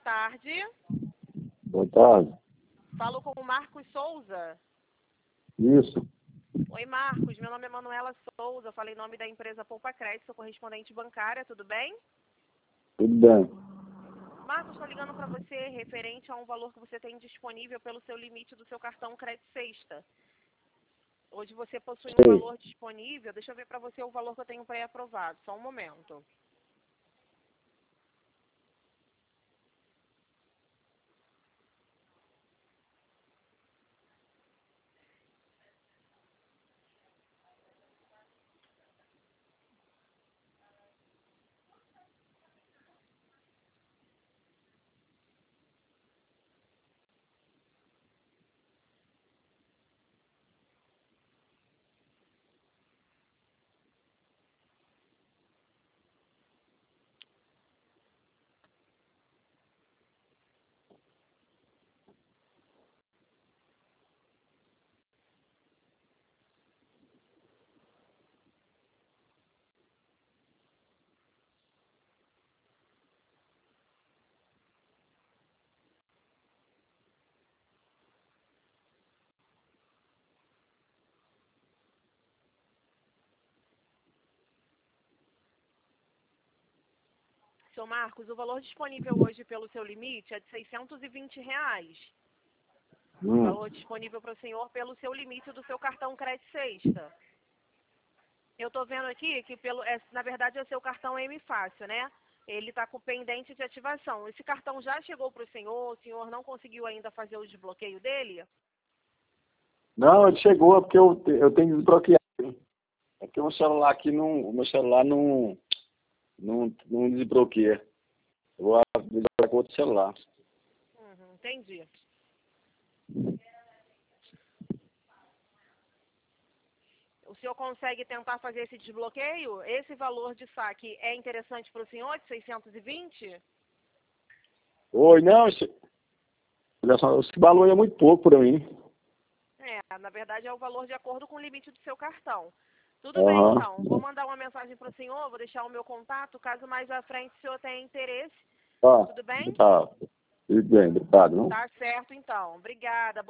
tarde. Boa tarde. Falo com o Marcos Souza. Isso. Oi, Marcos. Meu nome é Manuela Souza. Falei em nome da empresa Poupa Crédito, sou correspondente bancária. Tudo bem? Tudo bem. Marcos, estou ligando para você referente a um valor que você tem disponível pelo seu limite do seu cartão Crédito Sexta. Hoje você possui um valor disponível. Deixa eu ver para você o valor que eu tenho pré-aprovado. Só um momento. Seu Marcos, o valor disponível hoje pelo seu limite é de R$620. O valor disponível para o senhor pelo seu limite do seu cartão Crédito Sexta. Eu estou vendo aqui que, na verdade, é o seu cartão M Fácil, né? Ele está com pendente de ativação. Esse cartão já chegou para o senhor não conseguiu ainda fazer o desbloqueio dele? Não, ele chegou porque eu tenho que desbloquear. É que o meu celular não desbloqueia. Eu vou desbloquear com outro celular. Entendi. O senhor consegue tentar fazer esse desbloqueio? Esse valor de saque é interessante para o senhor, de 620? Oi, não, esse valor é muito pouco para mim. Na verdade é o valor de acordo com o limite do seu cartão. Tudo bem, então. Vou mandar uma mensagem para o senhor, vou deixar o meu contato, caso mais à frente o senhor tenha interesse. Tudo bem? Tá. Tudo bem, obrigado. Tá certo, então. Obrigada.